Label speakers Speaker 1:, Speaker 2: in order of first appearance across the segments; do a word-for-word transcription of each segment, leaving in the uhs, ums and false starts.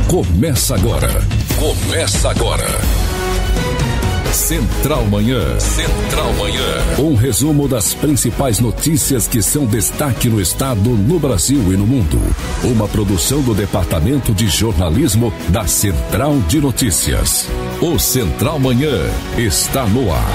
Speaker 1: Começa agora. Começa agora. Central Manhã. Central Manhã. Um resumo das principais notícias que são destaque no estado, no Brasil e no mundo. Uma produção do Departamento de Jornalismo da Central de Notícias. O Central Manhã está no ar.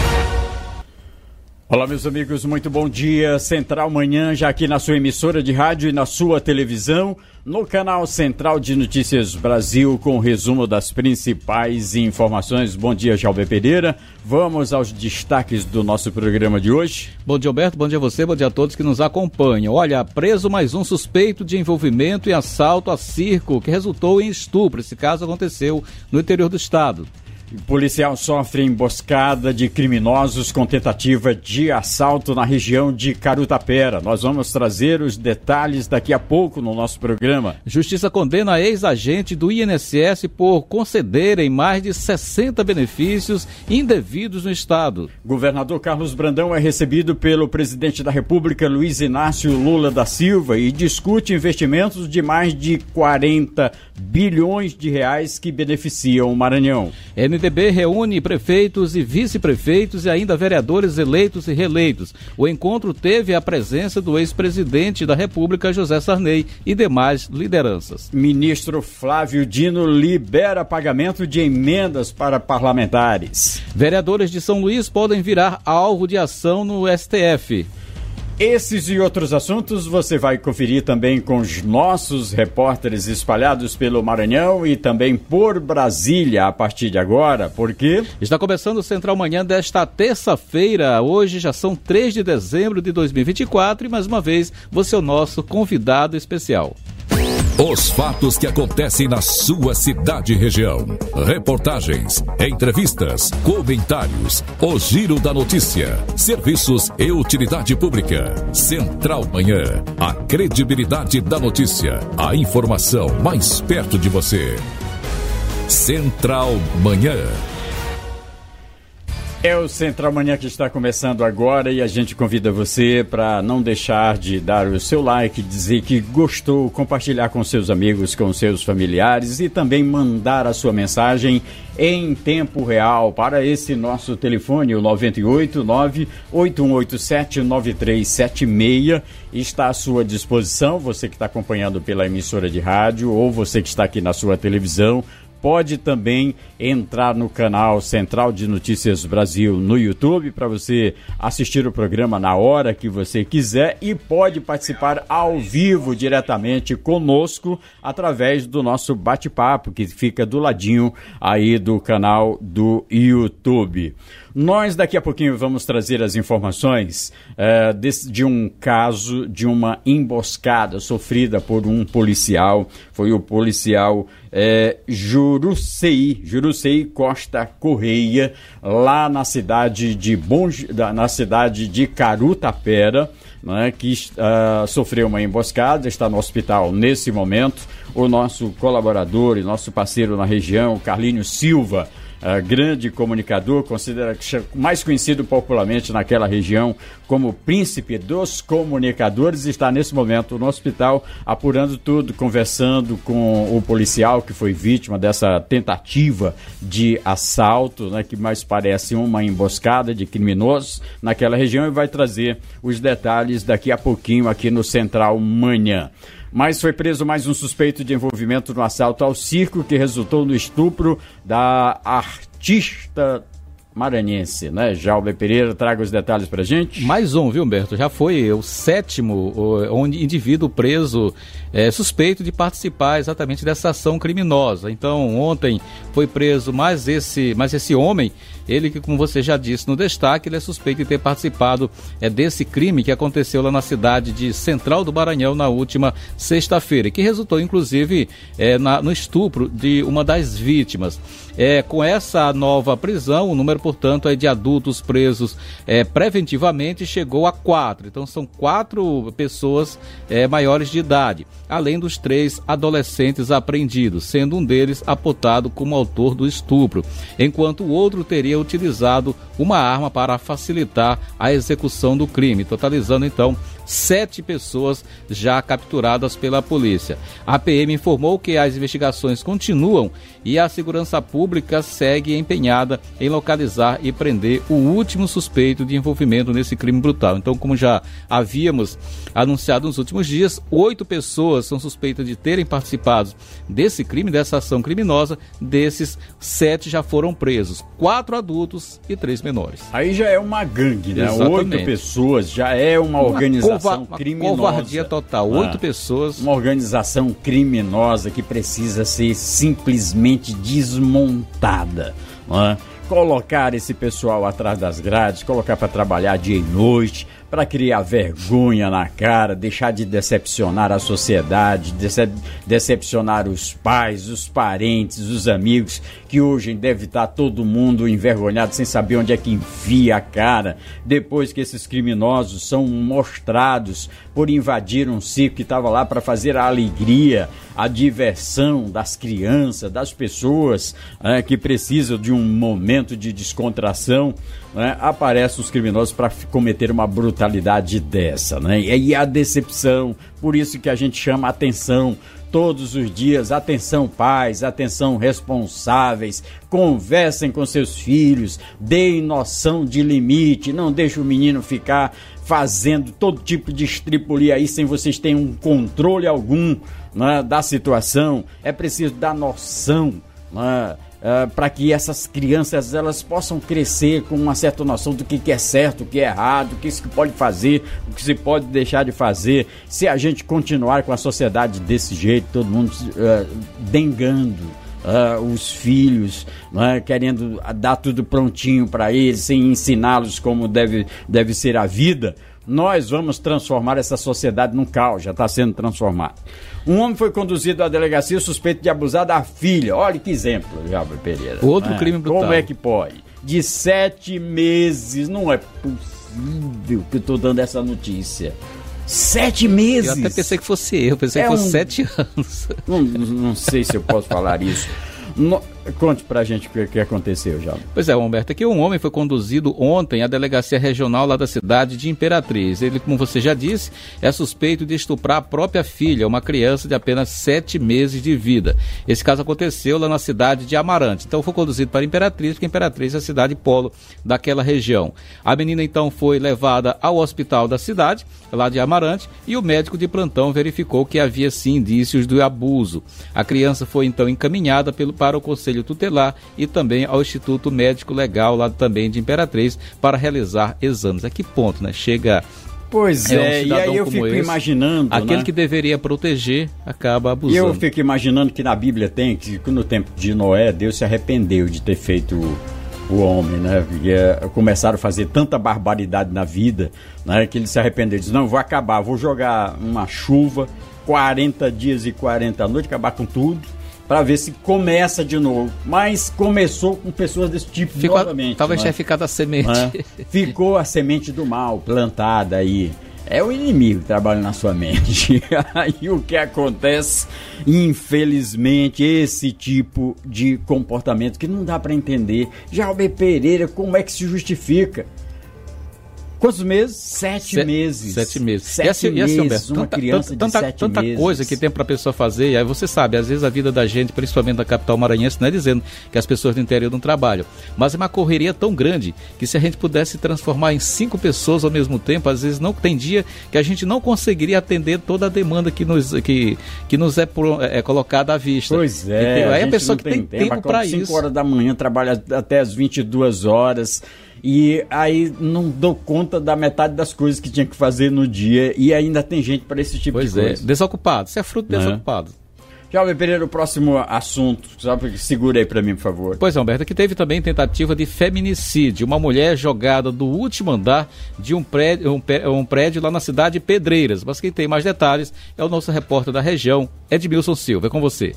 Speaker 2: Olá, meus amigos, muito bom dia. Central Manhã, já aqui na sua emissora de rádio e na sua televisão, no canal Central de Notícias Brasil, com o resumo das principais informações. Bom dia, Jalber Pereira. Vamos aos destaques do nosso programa de hoje.
Speaker 3: Bom dia, Alberto. Bom dia a você, bom dia a todos que nos acompanham. Olha, preso mais um suspeito de envolvimento em assalto a circo, que resultou em estupro. Esse caso aconteceu no interior do estado.
Speaker 2: O policial sofre emboscada de criminosos com tentativa de assalto na região de Carutapera. Nós vamos trazer os detalhes daqui a pouco no nosso programa.
Speaker 3: Justiça condena ex-agente do I N S S por concederem mais de sessenta benefícios indevidos no estado.
Speaker 2: Governador Carlos Brandão é recebido pelo presidente da República, Luiz Inácio Lula da Silva, e discute investimentos de mais de quarenta bilhões de reais que beneficiam o Maranhão.
Speaker 3: M D B reúne prefeitos e vice-prefeitos e ainda vereadores eleitos e reeleitos. O encontro teve a presença do ex-presidente da República, José Sarney, e demais lideranças.
Speaker 2: Ministro Flávio Dino libera pagamento de emendas para parlamentares.
Speaker 3: Vereadores de São Luís podem virar alvo de ação no S T F.
Speaker 2: Esses e outros assuntos você vai conferir também com os nossos repórteres espalhados pelo Maranhão e também por Brasília a partir de agora, porque...
Speaker 3: Está começando o Central Manhã desta terça-feira. Hoje já são três de dezembro de dois mil e vinte e quatro e mais uma vez você é o nosso convidado especial.
Speaker 1: Os fatos que acontecem na sua cidade e região. Reportagens, entrevistas, comentários, o giro da notícia, serviços e utilidade pública. Central Manhã, a credibilidade da notícia, a informação mais perto de você. Central Manhã.
Speaker 2: É o Central Manhã que está começando agora e a gente convida você para não deixar de dar o seu like, dizer que gostou, compartilhar com seus amigos, com seus familiares e também mandar a sua mensagem em tempo real para esse nosso telefone, o nove oito nove, oito um oito sete, nove três sete seis. Está à sua disposição, você que está acompanhando pela emissora de rádio ou você que está aqui na sua televisão. Pode também entrar no canal Central de Notícias Brasil no YouTube para você assistir o programa na hora que você quiser e pode participar ao vivo diretamente conosco através do nosso bate-papo que fica do ladinho aí do canal do YouTube. Nós daqui a pouquinho vamos trazer as informações uh, de, de um caso de uma emboscada sofrida por um policial. Foi o policial uh, Jurucei, Jurucei Costa Correia, lá na cidade de, Bom, na cidade de Carutapera, né, que uh, sofreu uma emboscada, está no hospital nesse momento. O nosso colaborador e nosso parceiro na região, Carlinhos Silva, Uh, grande comunicador, considera mais conhecido popularmente naquela região como príncipe dos comunicadores, está nesse momento no hospital apurando tudo, conversando com o policial que foi vítima dessa tentativa de assalto, né, que mais parece uma emboscada de criminosos naquela região, e vai trazer os detalhes daqui a pouquinho aqui no Central Manhã. Mas foi preso mais um suspeito de envolvimento no assalto ao circo que resultou no estupro da artista maranhense, né? Jalber Pereira, traga os detalhes pra gente.
Speaker 3: Mais um, viu, Humberto? Já foi o sétimo o, o indivíduo preso é, suspeito de participar exatamente dessa ação criminosa. Então, ontem foi preso mais esse, mais esse homem, ele que, como você já disse no destaque, ele é suspeito de ter participado é, desse crime que aconteceu lá na cidade de Central do Maranhão na última sexta-feira, e que resultou, inclusive, é, na, no estupro de uma das vítimas. É, com essa nova prisão, o número, portanto, é de adultos presos é, preventivamente chegou a quatro. Então, são quatro pessoas é, maiores de idade, além dos três adolescentes apreendidos, sendo um deles apontado como autor do estupro, enquanto o outro teria utilizado uma arma para facilitar a execução do crime, totalizando, então, sete pessoas já capturadas pela polícia. A P M informou que as investigações continuam e a segurança pública segue empenhada em localizar e prender o último suspeito de envolvimento nesse crime brutal. Então, como já havíamos anunciado nos últimos dias, oito pessoas são suspeitas de terem participado desse crime, dessa ação criminosa. Desses, sete já foram presos, quatro adultos e três menores.
Speaker 2: Aí já é uma gangue, né?
Speaker 3: Exatamente.
Speaker 2: Oito pessoas, já é uma, uma organização
Speaker 3: cova-
Speaker 2: criminosa.
Speaker 3: Uma covardia total, oito ah, pessoas.
Speaker 2: Uma organização criminosa que precisa ser simplesmente desmontada, não é? Colocar esse pessoal atrás das grades, colocar para trabalhar dia e noite, para criar vergonha na cara, deixar de decepcionar a sociedade, decep- decepcionar os pais, os parentes, os amigos, que hoje deve estar todo mundo envergonhado, sem saber onde é que enfia a cara, depois que esses criminosos são mostrados por invadir um circo que estava lá para fazer a alegria, a diversão das crianças, das pessoas é, que precisam de um momento de descontração, né? Aparecem os criminosos para cometer uma brutalidade dessa, né? E aí a decepção, por isso que a gente chama atenção todos os dias, atenção pais, atenção responsáveis, conversem com seus filhos, deem noção de limite, não deixe o menino ficar fazendo todo tipo de estripulia aí sem vocês terem um controle algum, né, da situação. É preciso dar noção, né, uh, para que essas crianças elas possam crescer com uma certa noção do que, que é certo, o que é errado, o que se pode fazer, o que se pode deixar de fazer. Se a gente continuar com a sociedade desse jeito, todo mundo uh, dengando Uh, os filhos, né, querendo dar tudo prontinho para eles, sem ensiná-los como deve, deve ser a vida, nós vamos transformar essa sociedade num caos, já está sendo transformado. Um homem foi conduzido à delegacia suspeito de abusar da filha. Olha que exemplo, Jalber Pereira.
Speaker 3: Outro
Speaker 2: né?
Speaker 3: crime brutal.
Speaker 2: Como é que pode? De sete meses, não é possível que eu estou dando essa notícia. Sete meses.
Speaker 3: Eu até pensei que fosse eu, pensei
Speaker 2: é
Speaker 3: que fosse
Speaker 2: um...
Speaker 3: sete anos.
Speaker 2: Não, não sei se eu posso falar isso. No... Conte pra gente o que, que aconteceu, já.
Speaker 3: Pois é, Humberto, aqui um homem foi conduzido ontem à delegacia regional lá da cidade de Imperatriz. Ele, como você já disse, é suspeito de estuprar a própria filha, uma criança de apenas sete meses de vida. Esse caso aconteceu lá na cidade de Amarante. Então foi conduzido para Imperatriz, porque Imperatriz é a cidade polo daquela região. A menina então foi levada ao hospital da cidade, lá de Amarante, e o médico de plantão verificou que havia sim indícios do abuso. A criança foi então encaminhada pelo, para o Conselho Tutelar e também ao Instituto Médico Legal lá também de Imperatriz para realizar exames. A que ponto, né? Chega...
Speaker 2: Pois é, é um e aí eu fico esse, imaginando,
Speaker 3: aquele
Speaker 2: né?
Speaker 3: que deveria proteger acaba abusando.
Speaker 2: E eu fico imaginando que na Bíblia tem que no tempo de Noé, Deus se arrependeu de ter feito o, o homem, né? E, é, começaram a fazer tanta barbaridade na vida, né? Que ele se arrependeu, disse, não, vou acabar, vou jogar uma chuva, quarenta dias e quarenta noites, acabar com tudo, para ver se começa de novo. Mas começou com pessoas desse tipo
Speaker 3: Ficou,
Speaker 2: novamente.
Speaker 3: Talvez
Speaker 2: né?
Speaker 3: tenha ficado a semente.
Speaker 2: Né? Ficou a semente do mal plantada aí. É o inimigo que trabalha na sua mente. Aí o que acontece, infelizmente, esse tipo de comportamento que não dá para entender. Jalber Pereira, como é que se justifica? Quantos meses? Sete
Speaker 3: Se,
Speaker 2: meses.
Speaker 3: Sete meses.
Speaker 2: Sete
Speaker 3: e assim,
Speaker 2: meses,
Speaker 3: e assim, Humberto,
Speaker 2: uma
Speaker 3: tanta,
Speaker 2: criança
Speaker 3: tanta,
Speaker 2: de sete
Speaker 3: tanta
Speaker 2: meses.
Speaker 3: coisa que tem para a pessoa fazer, e aí você sabe, às vezes a vida da gente, principalmente da capital maranhense, não é dizendo que as pessoas do interior não trabalham, mas é uma correria tão grande que se a gente pudesse transformar em cinco pessoas ao mesmo tempo, às vezes não tem dia que a gente não conseguiria atender toda a demanda que nos, que, que nos é, por, é colocada à vista.
Speaker 2: Pois é.
Speaker 3: Aí
Speaker 2: a,
Speaker 3: a pessoa que tem
Speaker 2: tempo,
Speaker 3: tempo para isso.
Speaker 2: cinco horas da manhã, trabalha até as vinte e duas horas... E aí não dou conta da metade das coisas que tinha que fazer no dia e ainda tem gente para esse tipo
Speaker 3: pois
Speaker 2: de
Speaker 3: é.
Speaker 2: coisa.
Speaker 3: Desocupado, isso é fruto de desocupado.
Speaker 2: Jalber Pereira, o próximo assunto, só segura aí para mim, por favor.
Speaker 3: Pois é, Humberto, que teve também tentativa de feminicídio, uma mulher jogada do último andar de um prédio, um, um prédio lá na cidade de Pedreiras. Mas quem tem mais detalhes é o nosso repórter da região, Edmilson Silva. É com você.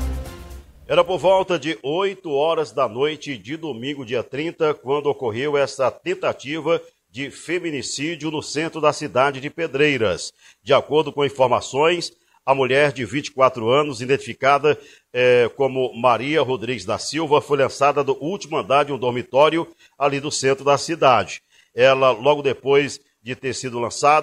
Speaker 4: Era por volta de oito horas da noite de domingo, dia trinta, quando ocorreu essa tentativa de feminicídio no centro da cidade de Pedreiras. De acordo com informações, a mulher de vinte e quatro anos, identificada eh, como Maria Rodrigues da Silva, foi lançada do último andar de um dormitório ali do centro da cidade. Ela, logo depois de ter sido lançada,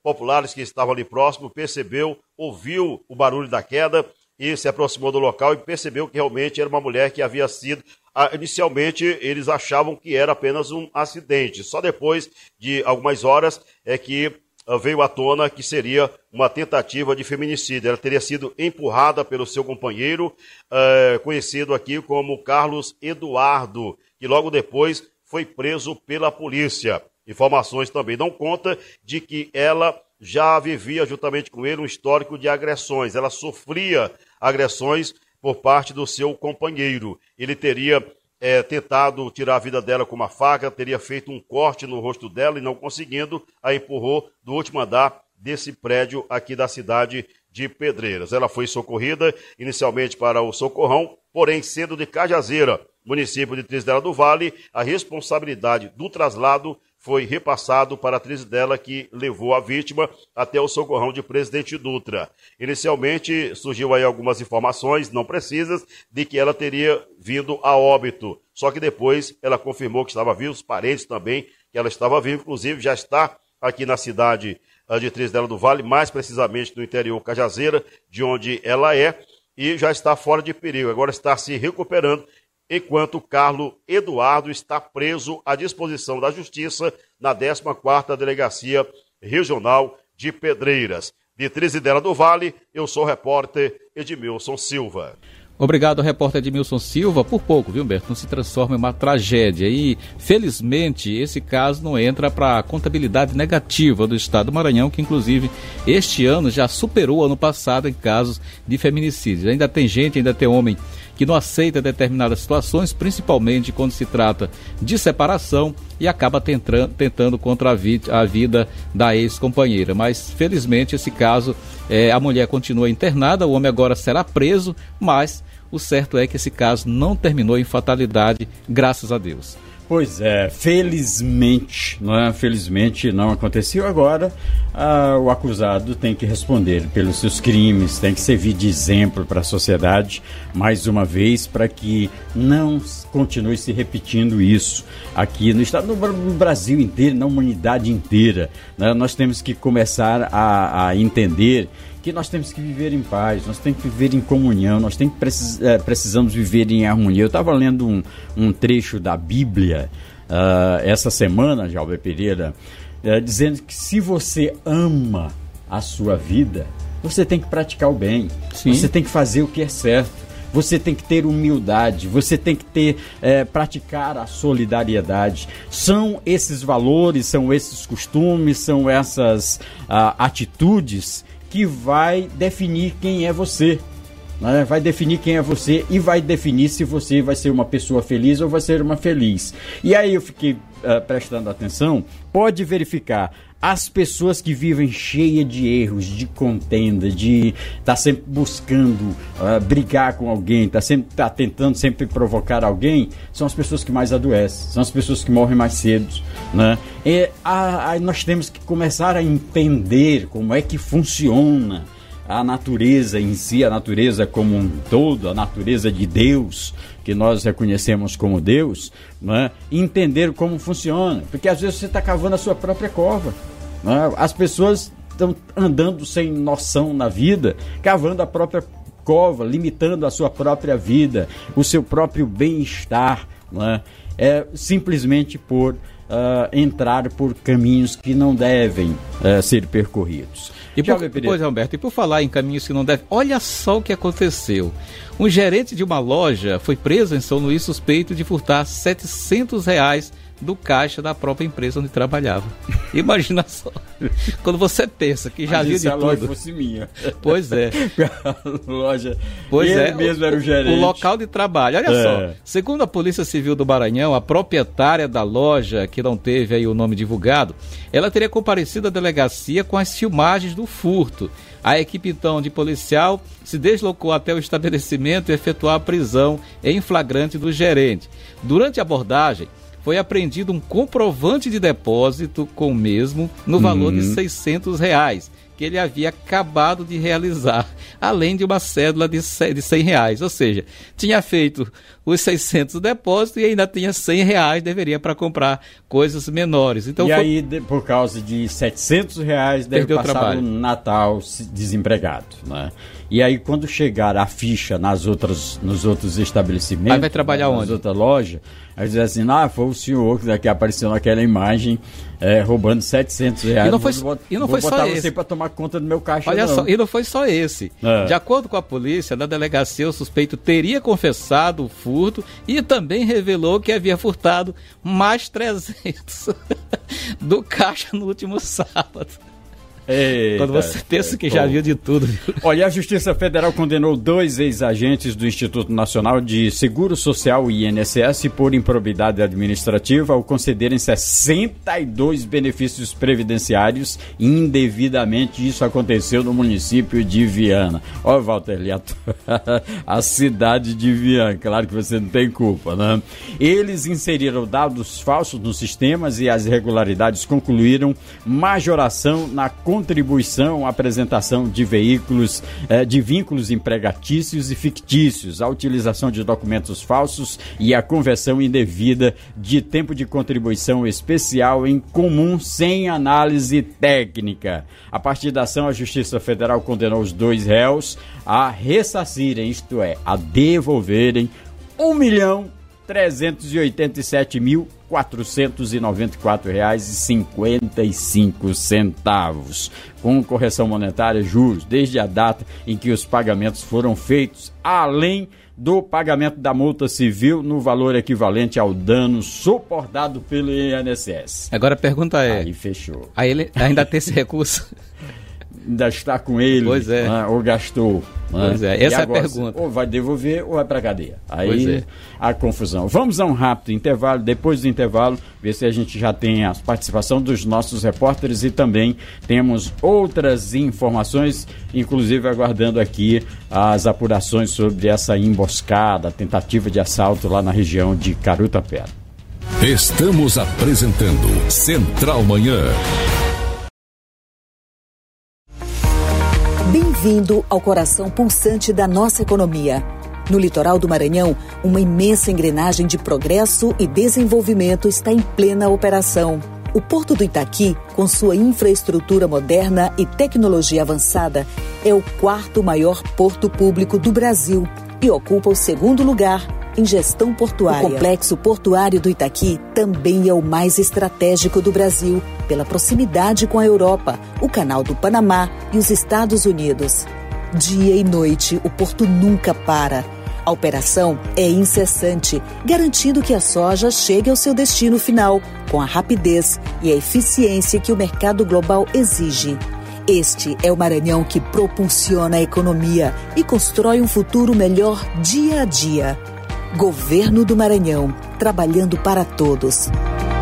Speaker 4: populares que estavam ali próximo percebeu, ouviu o barulho da queda e se aproximou do local e percebeu que realmente era uma mulher que havia sido... Inicialmente, eles achavam que era apenas um acidente. Só depois de algumas horas é que veio à tona que seria uma tentativa de feminicídio. Ela teria sido empurrada pelo seu companheiro, eh, conhecido aqui como Carlos Eduardo, que logo depois foi preso pela polícia. Informações também dão conta de que ela já vivia juntamente com ele um histórico de agressões. Ela sofria agressões por parte do seu companheiro. Ele teria é, tentado tirar a vida dela com uma faca, teria feito um corte no rosto dela e não conseguindo, a empurrou do último andar desse prédio aqui da cidade de Pedreiras. Ela foi socorrida inicialmente para o Socorrão, porém sendo de Cajazeira, município de Trizidela do Vale, a responsabilidade do traslado foi repassado para a Trizidela, que levou a vítima até o Socorrão de Presidente Dutra. Inicialmente, surgiu aí algumas informações não precisas de que ela teria vindo a óbito. Só que depois ela confirmou que estava viva, os parentes também, que ela estava viva. Inclusive, já está aqui na cidade de Trizidela do Vale, mais precisamente no interior Cajazeira, de onde ela é, e já está fora de perigo. Agora está se recuperando, enquanto Carlos Eduardo está preso à disposição da Justiça na décima quarta Delegacia Regional de Pedreiras. De Trizidela do Vale, eu sou o repórter Edmilson Silva.
Speaker 3: Obrigado, repórter Edmilson Silva. Por pouco, viu, Humberto? Não se transforma em uma tragédia. E, felizmente, esse caso não entra para a contabilidade negativa do Estado do Maranhão, que, inclusive, este ano já superou o ano passado em casos de feminicídios. Ainda tem gente, ainda tem homem que não aceita determinadas situações, principalmente quando se trata de separação, e acaba tentando, tentando contra a, vi- a vida da ex-companheira. Mas, felizmente, esse caso, é, a mulher continua internada, o homem agora será preso, mas o certo é que esse caso não terminou em fatalidade, graças a Deus.
Speaker 2: Pois é, felizmente, não é? Felizmente não aconteceu. Agora, ah, o acusado tem que responder pelos seus crimes, tem que servir de exemplo para a sociedade, mais uma vez, para que não continue se repetindo isso aqui no estado, no Brasil inteiro, na humanidade inteira, né? Nós temos que começar a, a entender que nós temos que viver em paz, nós temos que viver em comunhão, nós temos que precis, é, precisamos viver em harmonia. Eu estava lendo um, um trecho da Bíblia uh, essa semana, Jalber Pereira, uh, dizendo que se você ama a sua vida, você tem que praticar o bem. Sim. Você tem que fazer o que é certo, você tem que ter humildade, você tem que ter, é, praticar a solidariedade. São esses valores, são esses costumes, são essas uh, atitudes que vai definir quem é você, né? Vai definir quem é você e vai definir se você vai ser uma pessoa feliz ou vai ser uma feliz. E aí eu fiquei uh, prestando atenção, pode verificar, as pessoas que vivem cheias de erros, de contenda, de estar tá sempre buscando uh, brigar com alguém, tá sempre tá tentando sempre provocar alguém, são as pessoas que mais adoecem, são as pessoas que morrem mais cedo, né? E a, a, nós temos que começar a entender como é que funciona a natureza em si, a natureza como um todo, a natureza de Deus, que nós reconhecemos como Deus, né? Entender como funciona, porque às vezes você está cavando a sua própria cova, né? As pessoas estão andando sem noção na vida, cavando a própria cova, limitando a sua própria vida, o seu próprio bem-estar, né? É simplesmente por Uh, entrar por caminhos que não devem uh, ser percorridos.
Speaker 3: E por, pois é, Humberto, e por falar em caminhos que não devem, olha só o que aconteceu. Um gerente de uma loja foi preso em São Luís suspeito de furtar setecentos reais do caixa da própria empresa onde trabalhava. Imagina só, quando você pensa que já viu de tudo. Se a loja
Speaker 2: fosse minha.
Speaker 3: Pois é.
Speaker 2: A loja,
Speaker 3: pois
Speaker 2: ele
Speaker 3: é,
Speaker 2: mesmo era o gerente.
Speaker 3: O local de trabalho. Olha é. só, segundo a Polícia Civil do Maranhão, a proprietária da loja, que não teve aí o nome divulgado, ela teria comparecido à delegacia com as filmagens do furto. A equipe, então, de policial se deslocou até o estabelecimento e efetuou a prisão em flagrante do gerente. Durante a abordagem, foi apreendido um comprovante de depósito com o mesmo no valor uhum. de seiscentos reais, que ele havia acabado de realizar, além de uma cédula de cem reais, ou seja, tinha feito os seiscentos depósitos e ainda tinha cem reais, deveria para comprar coisas menores. Então,
Speaker 2: e
Speaker 3: foi...
Speaker 2: aí, de, por causa de setecentos reais, deve
Speaker 3: Perdeu
Speaker 2: passar o,
Speaker 3: trabalho.
Speaker 2: o Natal desempregado, né? E aí, quando chegar a ficha nas outras, nos outros estabelecimentos,
Speaker 3: aí vai trabalhar
Speaker 2: nas
Speaker 3: onde?
Speaker 2: outras lojas, aí diz assim, ah, foi o senhor que daqui apareceu naquela imagem é, roubando setecentos reais.
Speaker 3: E não foi,
Speaker 2: vou,
Speaker 3: e não
Speaker 2: vou
Speaker 3: foi
Speaker 2: botar
Speaker 3: só
Speaker 2: você
Speaker 3: esse.
Speaker 2: para tomar conta do meu caixa.
Speaker 3: Olha
Speaker 2: não.
Speaker 3: só, e não foi só esse.
Speaker 2: É.
Speaker 3: De acordo com a polícia, na delegacia, o suspeito teria confessado o furto e também revelou que havia furtado mais trezentos do caixa no último sábado.
Speaker 2: Eita,
Speaker 3: Quando você pensa que já
Speaker 2: pô.
Speaker 3: viu de tudo. Viu?
Speaker 2: Olha, a Justiça Federal condenou dois ex-agentes do Instituto Nacional de Seguro Social, I N S S, por improbidade administrativa ao concederem sessenta e dois benefícios previdenciários indevidamente. Isso aconteceu no município de Viana. Olha, Walter Liato, a cidade de Viana, claro que você não tem culpa, né? Eles inseriram dados falsos nos sistemas e as irregularidades concluíram majoração na contribuição à apresentação de veículos, eh, de vínculos empregatícios e fictícios, a utilização de documentos falsos e a conversão indevida de tempo de contribuição especial em comum sem análise técnica. A partir da ação, a Justiça Federal condenou os dois réus a ressarcirem, isto é, a devolverem um milhão trezentos e oitenta e sete mil quatrocentos e noventa e quatro reais e cinquenta e cinco centavos, com correção monetária, juros, desde a data em que os pagamentos foram feitos, além do pagamento da multa civil no valor equivalente ao dano suportado pelo I N S S.
Speaker 3: Agora a pergunta é...
Speaker 2: Aí fechou.
Speaker 3: Aí ele ainda tem esse recurso?
Speaker 2: Ainda está com ele,
Speaker 3: pois é.
Speaker 2: né, ou gastou.
Speaker 3: Pois
Speaker 2: né?
Speaker 3: é, essa
Speaker 2: agora,
Speaker 3: é a pergunta.
Speaker 2: Ou vai devolver ou vai para a cadeia. Aí
Speaker 3: Pois é.
Speaker 2: a confusão. Vamos a um rápido intervalo. Depois do intervalo, ver se a gente já tem a participação dos nossos repórteres e também temos outras informações, inclusive aguardando aqui as apurações sobre essa emboscada, tentativa de assalto lá na região de Carutapera.
Speaker 1: Estamos apresentando Central Manhã.
Speaker 5: Bem-vindo ao coração pulsante da nossa economia. No litoral do Maranhão, uma imensa engrenagem de progresso e desenvolvimento está em plena operação. O Porto do Itaqui, com sua infraestrutura moderna e tecnologia avançada, é o quarto maior porto público do Brasil e ocupa o segundo lugar em gestão portuária. O complexo portuário do Itaqui também é o mais estratégico do Brasil, pela proximidade com a Europa, o Canal do Panamá e os Estados Unidos. Dia e noite, o porto nunca para. A operação é incessante, garantindo que a soja chegue ao seu destino final, com a rapidez e a eficiência que o mercado global exige. Este é o Maranhão que propulsiona a economia e constrói um futuro melhor dia a dia. Governo do Maranhão, trabalhando para todos.